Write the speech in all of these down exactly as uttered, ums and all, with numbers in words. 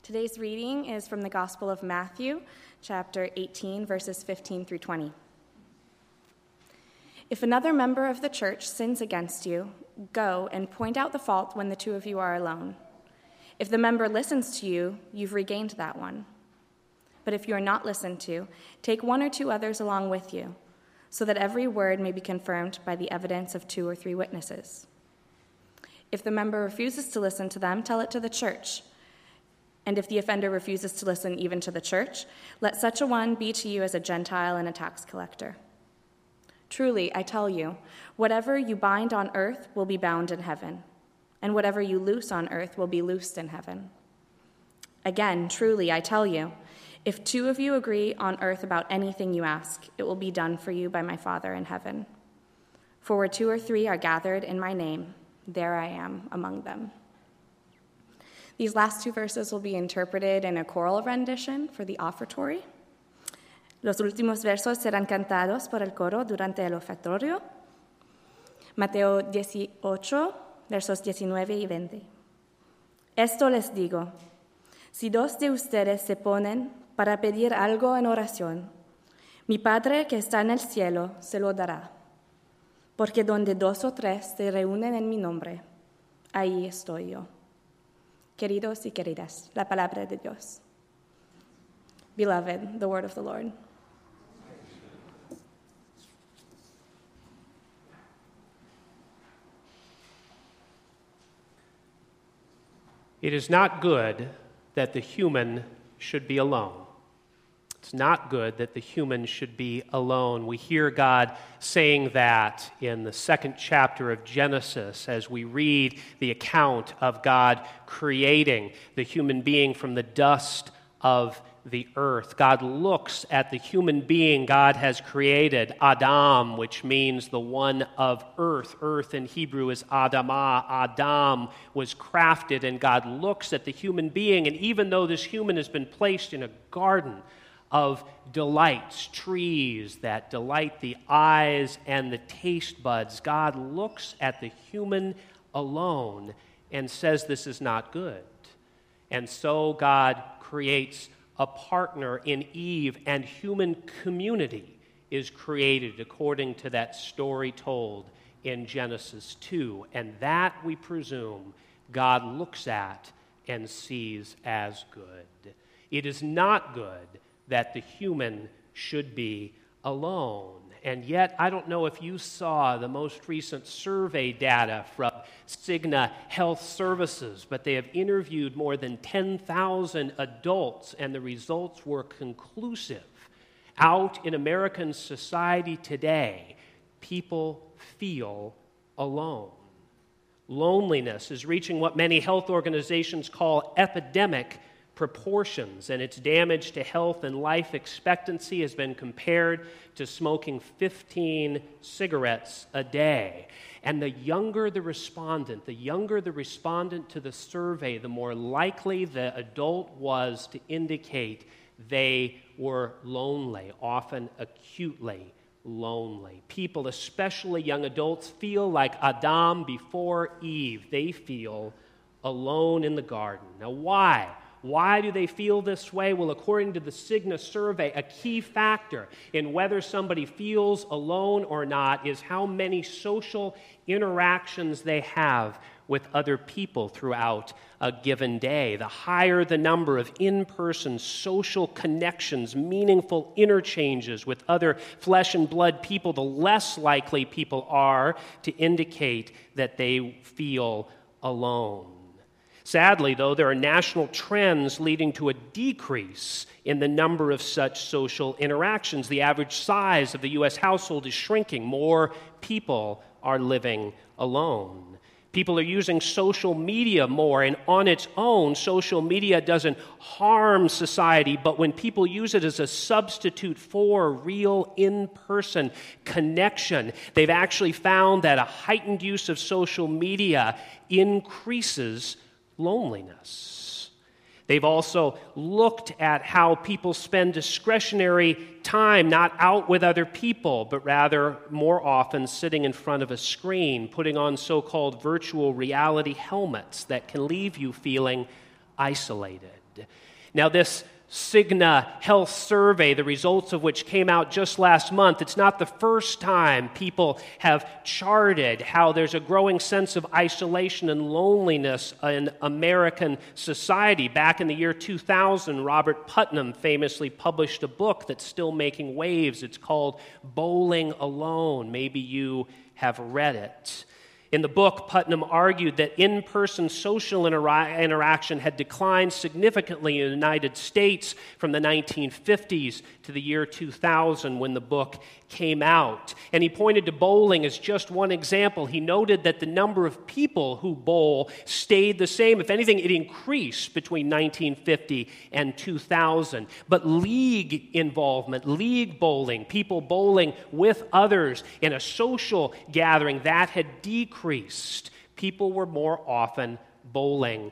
Today's reading is from the Gospel of Matthew, chapter eighteen, verses fifteen through twenty. If another member of the church sins against you, go and point out the fault when the two of you are alone. If the member listens to you, you've regained that one. But if you are not listened to, take one or two others along with you, so that every word may be confirmed by the evidence of two or three witnesses. If the member refuses to listen to them, tell it to the church. And if the offender refuses to listen even to the church, let such a one be to you as a Gentile and a tax collector. Truly, I tell you, whatever you bind on earth will be bound in heaven, and whatever you loose on earth will be loosed in heaven. Again, truly, I tell you, if two of you agree on earth about anything you ask, it will be done for you by my Father in heaven. For where two or three are gathered in my name, there I am among them. These last two verses will be interpreted in a choral rendition for the offertory. Los últimos versos serán cantados por el coro durante el ofertorio. Mateo dieciocho, versos diecinueve y veinte. Esto les digo, si dos de ustedes se ponen para pedir algo en oración, mi Padre que está en el cielo se lo dará. Porque donde dos o tres se reúnen en mi nombre, ahí estoy yo. Queridos y queridas, la palabra de Dios. Beloved, the word of the Lord. It is not good that the human should be alone. It's not good that the human should be alone. We hear God saying that in the second chapter of Genesis as we read the account of God creating the human being from the dust of the earth. God looks at the human being God has created, Adam, which means the one of earth. Earth in Hebrew is Adamah. Adam was crafted, and God looks at the human being, and even though this human has been placed in a garden of delights, trees that delight the eyes and the taste buds, God looks at the human alone and says this is not good. And so God creates a partner in Eve, and human community is created according to that story told in Genesis two. And that, we presume, God looks at and sees as good. It is not good that the human should be alone. And yet, I don't know if you saw the most recent survey data from Cigna Health Services, but they have interviewed more than ten thousand adults, and the results were conclusive. Out in American society today, people feel alone. Loneliness is reaching what many health organizations call epidemic proportions, and its damage to health and life expectancy has been compared to smoking fifteen cigarettes a day. And the younger the respondent, the younger the respondent to the survey, the more likely the adult was to indicate they were lonely, often acutely lonely. People, especially young adults, feel like Adam before Eve. They feel alone in the garden. Now, why? Why do they feel this way? Well, according to the Cigna survey, a key factor in whether somebody feels alone or not is how many social interactions they have with other people throughout a given day. The higher the number of in-person social connections, meaningful interchanges with other flesh and blood people, the less likely people are to indicate that they feel alone. Sadly, though, there are national trends leading to a decrease in the number of such social interactions. The average size of the U S household is shrinking. More people are living alone. People are using social media more, and on its own, social media doesn't harm society, but when people use it as a substitute for real in-person connection, they've actually found that a heightened use of social media increases loneliness. They've also looked at how people spend discretionary time not out with other people, but rather more often sitting in front of a screen, putting on so-called virtual reality helmets that can leave you feeling isolated. Now, this Cigna Health Survey, the results of which came out just last month, it's not the first time people have charted how there's a growing sense of isolation and loneliness in American society. Back in the year two thousand, Robert Putnam famously published a book that's still making waves. It's called Bowling Alone. Maybe you have read it. In the book, Putnam argued that in-person social intera- interaction had declined significantly in the United States from the nineteen fifties to the year two thousand when the book came out. And he pointed to bowling as just one example. He noted that the number of people who bowl stayed the same. If anything, it increased between nineteen fifty and two thousand. But league involvement, league bowling, people bowling with others in a social gathering, that had decreased. People were more often bowling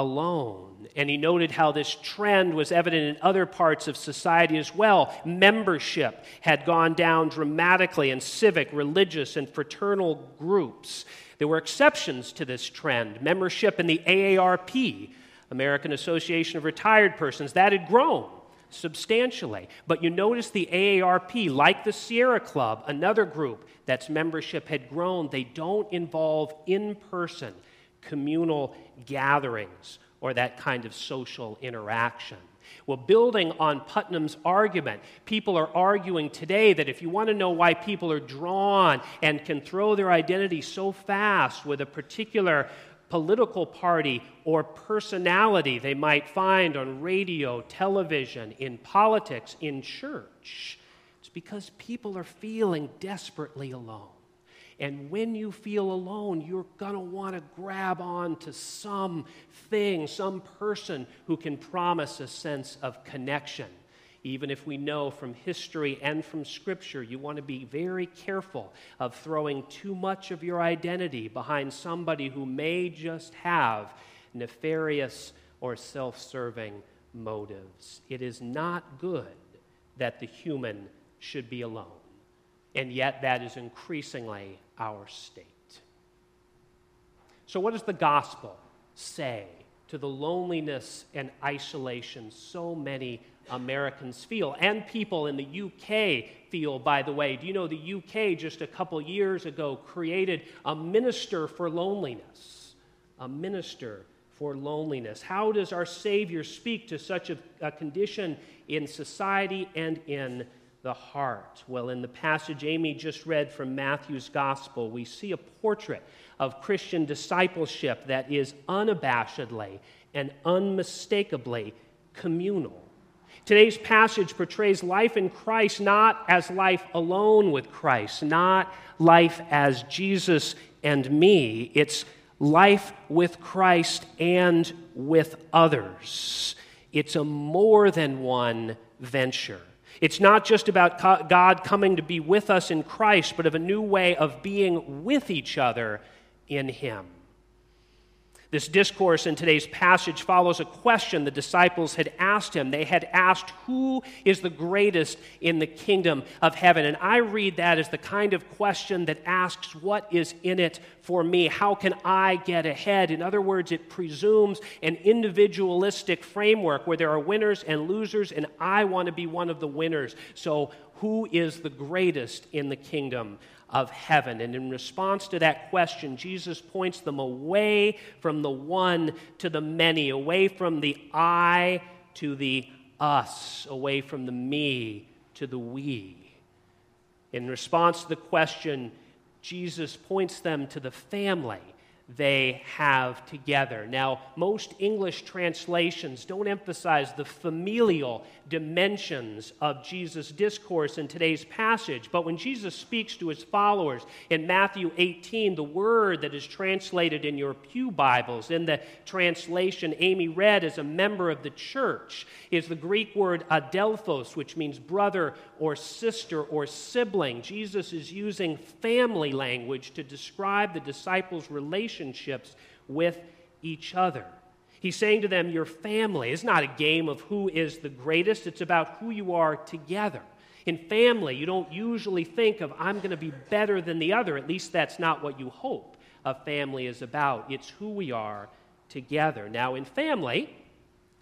alone. And he noted how this trend was evident in other parts of society as well. Membership had gone down dramatically in civic, religious, and fraternal groups. There were exceptions to this trend. Membership in the A A R P, American Association of Retired Persons, that had grown substantially. But you notice the A A R P, like the Sierra Club, another group that's membership had grown, they don't involve in-person communal gatherings or that kind of social interaction. Well, building on Putnam's argument, people are arguing today that if you want to know why people are drawn and can throw their identity so fast with a particular political party or personality they might find on radio, television, in politics, in church, it's because people are feeling desperately alone. And when you feel alone, you're going to want to grab on to something, some person who can promise a sense of connection. Even if we know from history and from Scripture, you want to be very careful of throwing too much of your identity behind somebody who may just have nefarious or self-serving motives. It is not good that the human should be alone, and yet that is increasingly our state. So what does the gospel say to the loneliness and isolation so many Americans feel, and people in the U K feel, by the way? Do you know the U K just a couple years ago created a minister for loneliness? A minister for loneliness. How does our Savior speak to such a, a condition in society and in the heart? Well, in the passage Amy just read from Matthew's Gospel, we see a portrait of Christian discipleship that is unabashedly and unmistakably communal. Today's passage portrays life in Christ not as life alone with Christ, not life as Jesus and me. It's life with Christ and with others. It's a more than one venture. It's not just about God coming to be with us in Christ, but of a new way of being with each other in Him. This discourse in today's passage follows a question the disciples had asked him. They had asked, who is the greatest in the kingdom of heaven? And I read that as the kind of question that asks, what is in it for me? How can I get ahead? In other words, it presumes an individualistic framework where there are winners and losers, and I want to be one of the winners. So who is the greatest in the kingdom of heaven? And in response to that question, Jesus points them away from the one to the many, away from the I to the us, away from the me to the we. In response to the question, Jesus points them to the family they have together. Now, most English translations don't emphasize the familial dimensions of Jesus' discourse in today's passage, but when Jesus speaks to his followers in Matthew eighteen, the word that is translated in your pew Bibles, in the translation Amy read as a member of the church, is the Greek word adelphos, which means brother or sister or sibling. Jesus is using family language to describe the disciples' relationships with each other. He's saying to them, your family is not a game of who is the greatest. It's about who you are together. In family, you don't usually think of, I'm going to be better than the other. At least that's not what you hope a family is about. It's who we are together. Now, in family,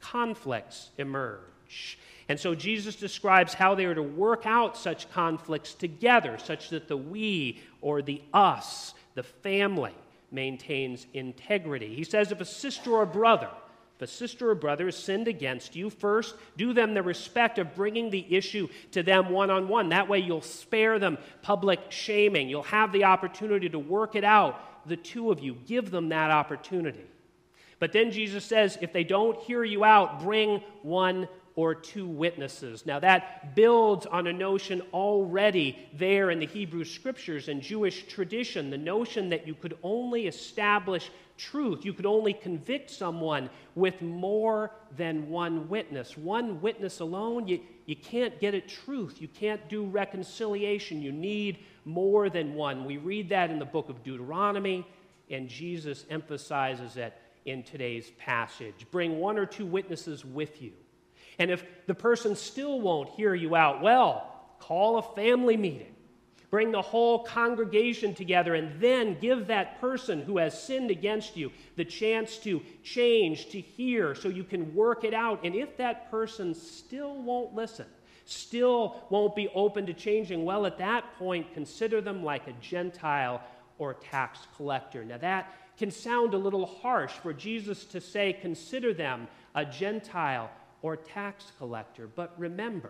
conflicts emerge. And so Jesus describes how they are to work out such conflicts together, such that the we or the us, the family, maintains integrity. He says, if a sister or brother, if a sister or brother has sinned against you, first do them the respect of bringing the issue to them one-on-one. That way you'll spare them public shaming. You'll have the opportunity to work it out, the two of you. Give them that opportunity. But then Jesus says, if they don't hear you out, bring one or two witnesses. Now that builds on a notion already there in the Hebrew Scriptures and Jewish tradition, the notion that you could only establish truth, you could only convict someone with more than one witness. One witness alone, you, you can't get at truth. You can't do reconciliation. You need more than one. We read that in the book of Deuteronomy, and Jesus emphasizes it in today's passage. Bring one or two witnesses with you. And if the person still won't hear you out, well, call a family meeting. Bring the whole congregation together and then give that person who has sinned against you the chance to change, to hear, so you can work it out. And if that person still won't listen, still won't be open to changing, well, at that point, consider them like a Gentile or tax collector. Now that can sound a little harsh for Jesus to say, consider them a Gentile or tax collector. But remember,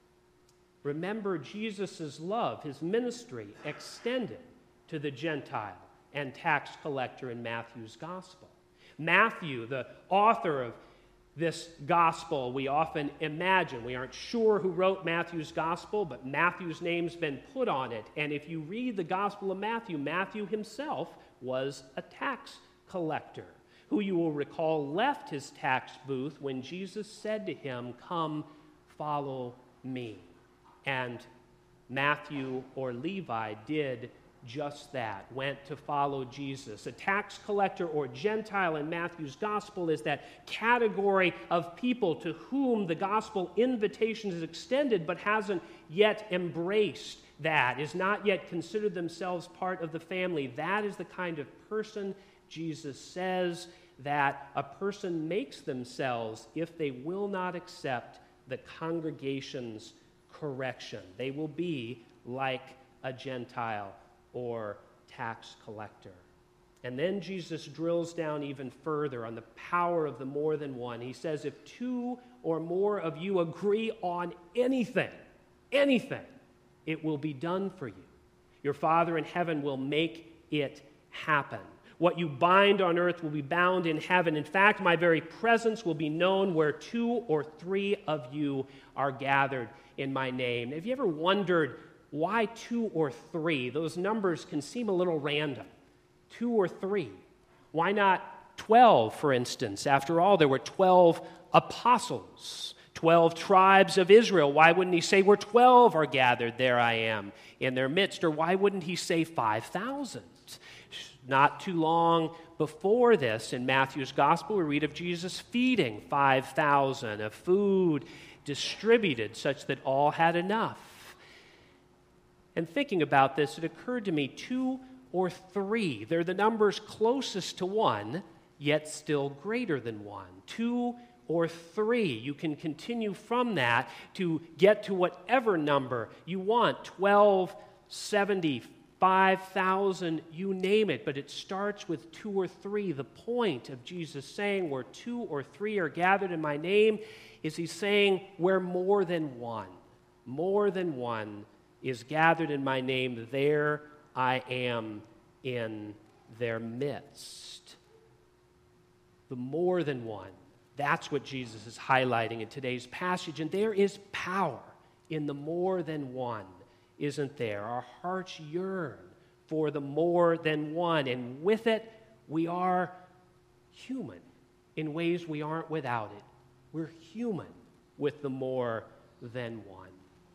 remember Jesus' love, his ministry extended to the Gentile and tax collector in Matthew's gospel. Matthew, the author of this gospel, we often imagine, we aren't sure who wrote Matthew's gospel, but Matthew's name's been put on it. And if you read the gospel of Matthew, Matthew himself was a tax collector, who you will recall left his tax booth when Jesus said to him, "Come, follow me." And Matthew or Levi did just that, went to follow Jesus. A tax collector or Gentile in Matthew's gospel is that category of people to whom the gospel invitation is extended but hasn't yet embraced that, is not yet considered themselves part of the family. That is the kind of person Jesus says that a person makes themselves if they will not accept the congregation's correction. They will be like a Gentile or tax collector. And then Jesus drills down even further on the power of the more than one. He says, if two or more of you agree on anything, anything, it will be done for you. Your Father in heaven will make it happen. What you bind on earth will be bound in heaven. In fact, my very presence will be known where two or three of you are gathered in my name. Have you ever wondered why two or three? Those numbers can seem a little random. Two or three. Why not twelve, for instance? After all, there were twelve apostles, twelve tribes of Israel. Why wouldn't he say, where twelve are gathered, there I am in their midst? Or why wouldn't he say five thousand? Not too long before this, in Matthew's gospel, we read of Jesus feeding five thousand, of food distributed such that all had enough. And thinking about this, it occurred to me, two or three, they're the numbers closest to one, yet still greater than one. Two or three. You can continue from that to get to whatever number you want, twelve, seventy, five thousand, you name it, but it starts with two or three. The point of Jesus saying where two or three are gathered in my name is he's saying where more than one, more than one is gathered in my name, there I am in their midst. The more than one, that's what Jesus is highlighting in today's passage, and there is power in the more than one, isn't there? Our hearts yearn for the more than one, and with it, we are human in ways we aren't without it. We're human with the more than one.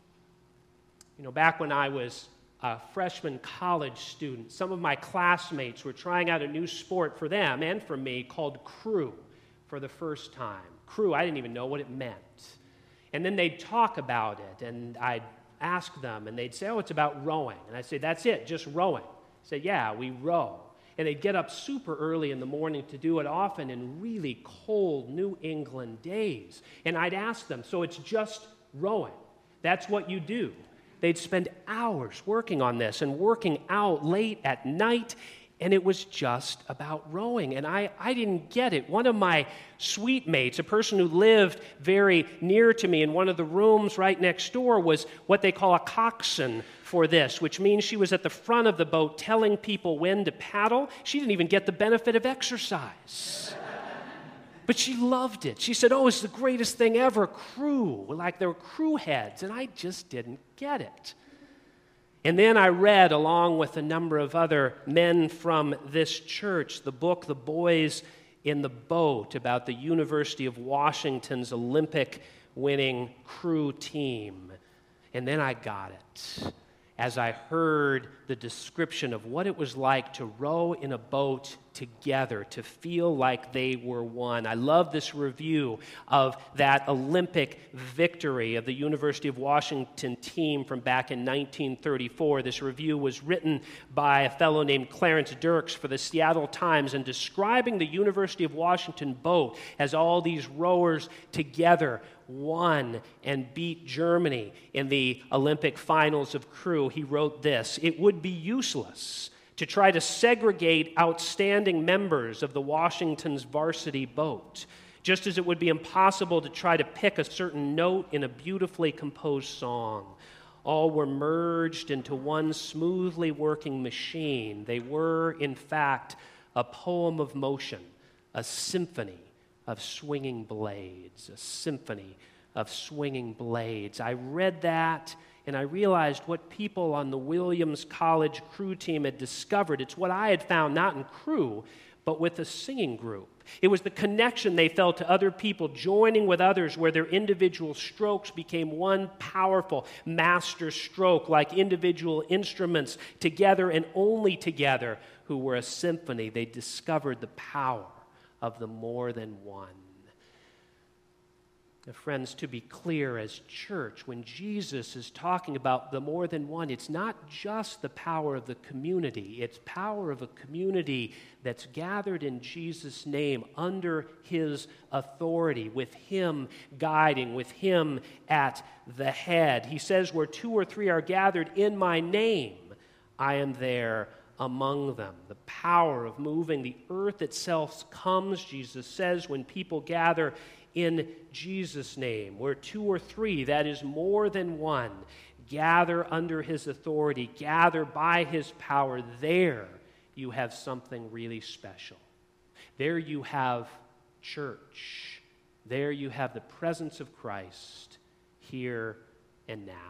You know, back when I was a freshman college student, some of my classmates were trying out a new sport for them and for me called crew for the first time. Crew, I didn't even know what it meant. And then they'd talk about it, and I'd ask them, and they'd say, oh, it's about rowing. And I'd say, that's it, just rowing. I'd say, yeah, we row. and they'd get up super early in the morning to do it, often in really cold New England days. And I'd ask them, so it's just rowing. That's what you do. They'd spend hours working on this and working out late at night, and it was just about rowing. And I, I didn't get it. One of my suite mates, a person who lived very near to me in one of the rooms right next door, was what they call a coxswain for this, which means she was at the front of the boat telling people when to paddle. She didn't even get the benefit of exercise. But she loved it. She said, oh, it's the greatest thing ever, crew. Like there were crew heads, and I just didn't get it. And then I read, along with a number of other men from this church, the book, The Boys in the Boat, about the University of Washington's Olympic-winning crew team. And then I got it as I heard the description of what it was like to row in a boat together, to feel like they were one. I love this review of that Olympic victory of the University of Washington team from back in nineteen thirty-four. This review was written by a fellow named Clarence Dirks for the Seattle Times, and describing the University of Washington boat as all these rowers together won and beat Germany in the Olympic finals of crew, he wrote this: "It would be useless to try to segregate outstanding members of the Washington's varsity boat, just as it would be impossible to try to pick a certain note in a beautifully composed song. All were merged into one smoothly working machine. They were, in fact, a poem of motion, a symphony of swinging blades, a symphony of swinging blades." I read that, and I realized what people on the Williams College crew team had discovered. It's what I had found, not in crew, but with a singing group. It was the connection they felt to other people, joining with others, where their individual strokes became one powerful master stroke, like individual instruments together and only together, who were a symphony. They discovered the power of the more than one. Now, friends, to be clear, as church, when Jesus is talking about the more than one, it's not just the power of the community. It's power of a community that's gathered in Jesus' name, under his authority, with him guiding, with him at the head. He says, where two or three are gathered in my name, I am there among them. The power of moving the earth itself comes, Jesus says, when people gather in Jesus' name. Where two or three, that is more than one, gather under his authority, gather by his power, there you have something really special. There you have church. There you have the presence of Christ here and now.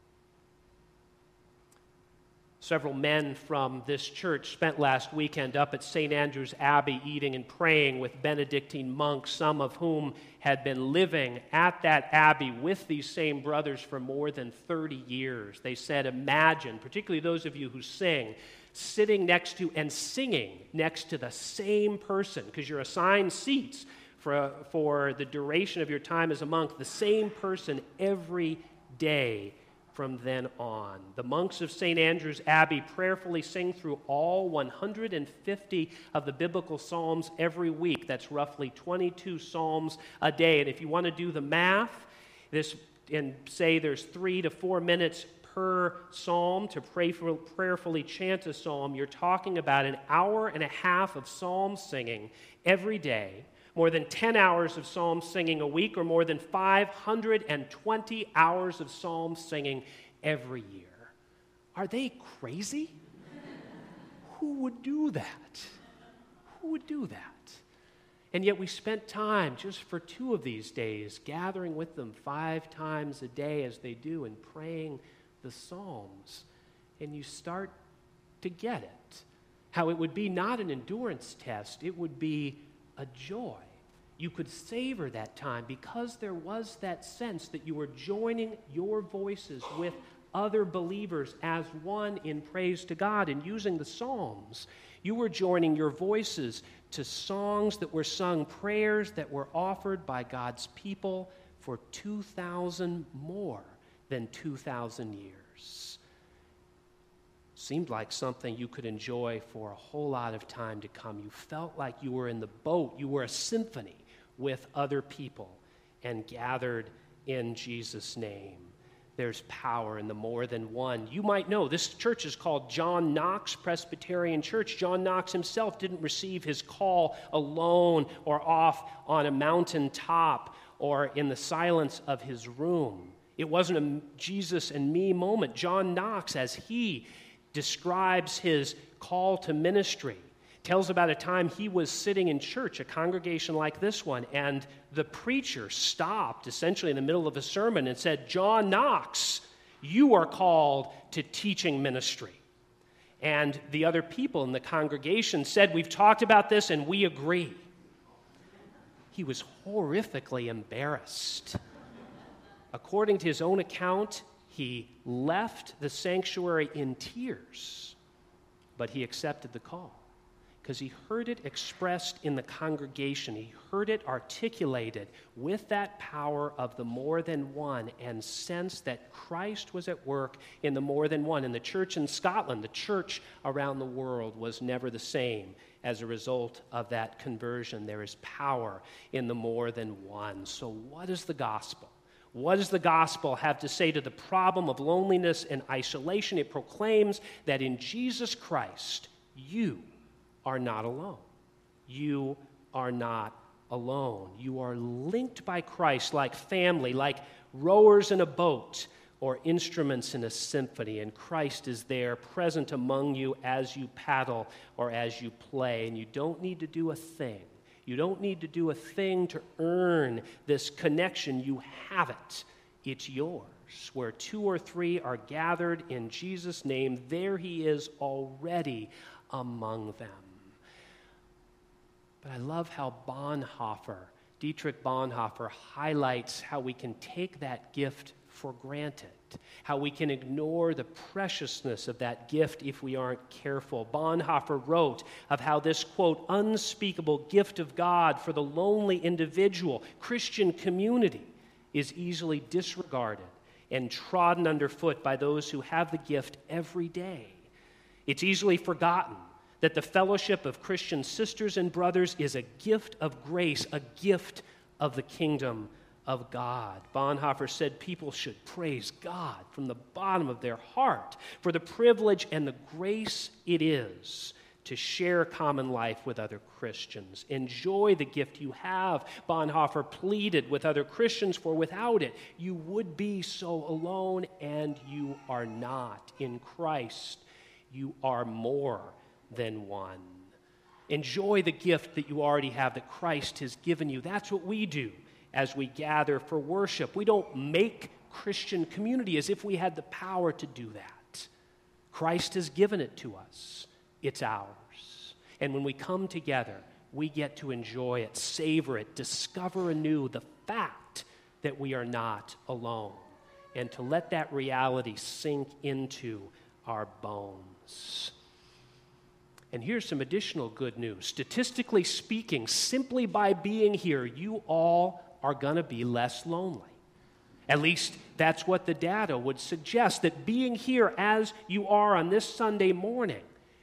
Several men from this church spent last weekend up at Saint Andrew's Abbey eating and praying with Benedictine monks, some of whom had been living at that abbey with these same brothers for more than thirty years. They said, imagine, particularly those of you who sing, sitting next to and singing next to the same person, because you're assigned seats for, for the duration of your time as a monk, the same person every day from then on. The monks of Saint Andrew's Abbey prayerfully sing through all one hundred fifty of the biblical psalms every week. That's roughly twenty-two psalms a day. And if you want to do the math, this and say there's three to four minutes per psalm to pray for, prayerfully chant a psalm, you're talking about an hour and a half of psalm singing every day, more than ten hours of psalm singing a week, or more than five hundred twenty hours of psalm singing every year. Are they crazy? Who would do that? Who would do that? And yet we spent time just for two of these days gathering with them five times a day as they do and praying the Psalms. And you start to get it. How it would be not an endurance test, it would be a joy. You could savor that time because there was that sense that you were joining your voices with other believers as one in praise to God. And using the Psalms, you were joining your voices to songs that were sung, prayers that were offered by God's people for two thousand more than two thousand years. seemed like something you could enjoy for a whole lot of time to come. You felt like you were in the boat. You were a symphony with other people and gathered in Jesus' name. There's power in the more than one. You might know this church is called John Knox Presbyterian Church. John Knox himself didn't receive his call alone or off on a mountain top or in the silence of his room. It wasn't a Jesus and me moment. John Knox, as he describes his call to ministry, tells about a time he was sitting in church, a congregation like this one, and the preacher stopped essentially in the middle of a sermon and said, "John Knox, you are called to teaching ministry." And the other people in the congregation said, "We've talked about this and we agree." He was horrifically embarrassed. According to his own account, he left the sanctuary in tears, but he accepted the call because he heard it expressed in the congregation. He heard it articulated with that power of the more than one and sensed that Christ was at work in the more than one. And the church in Scotland, the church around the world, was never the same as a result of that conversion. There is power in the more than one. So what is the gospel? What does the gospel have to say to the problem of loneliness and isolation? It proclaims that in Jesus Christ, you are not alone. You are not alone. You are linked by Christ like family, like rowers in a boat or instruments in a symphony, and Christ is there present among you as you paddle or as you play, and you don't need to do a thing. You don't need to do a thing to earn this connection. You have it. It's yours. Where two or three are gathered in Jesus' name, there he is already among them. But I love how Bonhoeffer, Dietrich Bonhoeffer, highlights how we can take that gift for granted, how we can ignore the preciousness of that gift if we aren't careful. Bonhoeffer wrote of how this, quote, unspeakable gift of God for the lonely individual, Christian community, is easily disregarded and trodden underfoot by those who have the gift every day. It's easily forgotten that the fellowship of Christian sisters and brothers is a gift of grace, a gift of the kingdom of God. Bonhoeffer said people should praise God from the bottom of their heart for the privilege and the grace it is to share common life with other Christians. Enjoy the gift you have, Bonhoeffer pleaded with other Christians, for without it, you would be so alone, and you are not. In Christ, you are more than one. Enjoy the gift that you already have, that Christ has given you. That's what we do as we gather for worship. We don't make Christian community as if we had the power to do that. Christ has given it to us. It's ours. And when we come together, we get to enjoy it, savor it, discover anew the fact that we are not alone, and to let that reality sink into our bones. And here's some additional good news. Statistically speaking, simply by being here, you all are going to be less lonely. At least that's what the data would suggest, that being here as you are on this Sunday morning,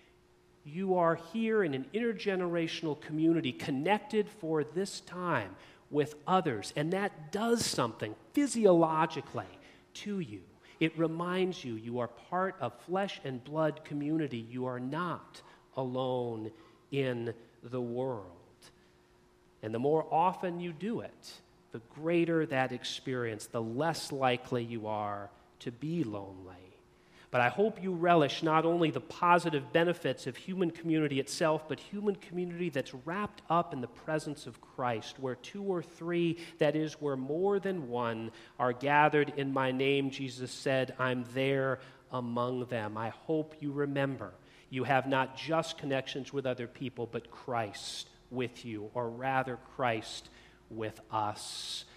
you are here in an intergenerational community connected for this time with others, and that does something physiologically to you. It reminds you you are part of flesh and blood community. You are not alone in the world. And the more often you do it, the greater that experience, the less likely you are to be lonely. But I hope you relish not only the positive benefits of human community itself, but human community that's wrapped up in the presence of Christ, where two or three, that is, where more than one, are gathered in my name. Jesus said, I'm there among them. I hope you remember you have not just connections with other people, but Christ with you, or rather Christ with us.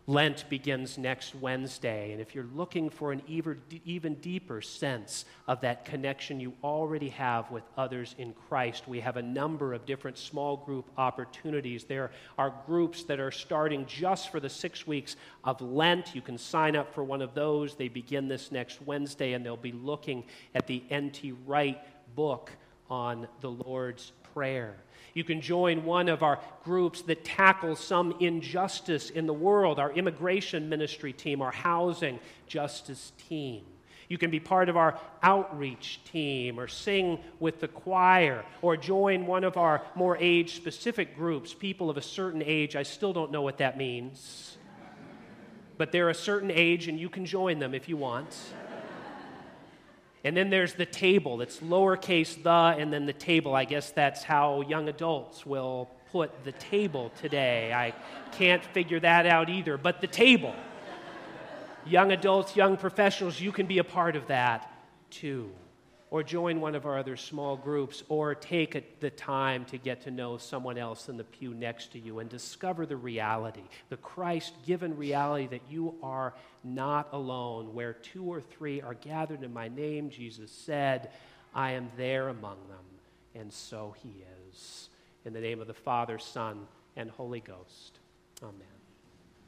Lent begins next Wednesday, and if you're looking for an even, even deeper sense of that connection you already have with others in Christ, we have a number of different small group opportunities. There are groups that are starting just for the six weeks of Lent. You can sign up for one of those. They begin this next Wednesday, and they'll be looking at the N T Wright book on the Lord's Prayer. You can join one of our groups that tackles some injustice in the world, our immigration ministry team, our housing justice team. You can be part of our outreach team or sing with the choir or join one of our more age-specific groups, people of a certain age. I still don't know what that means, but they're a certain age and you can join them if you want. And then there's the table. That's lowercase the and then the table. I guess that's how young adults will put the table today. I can't figure that out either. But the table. Young adults, young professionals, you can be a part of that too. Or join one of our other small groups, or take a, the time to get to know someone else in the pew next to you and discover the reality, the Christ-given reality that you are not alone. Where two or three are gathered in my name, Jesus said, I am there among them. And so he is. In the name of the Father, Son, and Holy Ghost. Amen.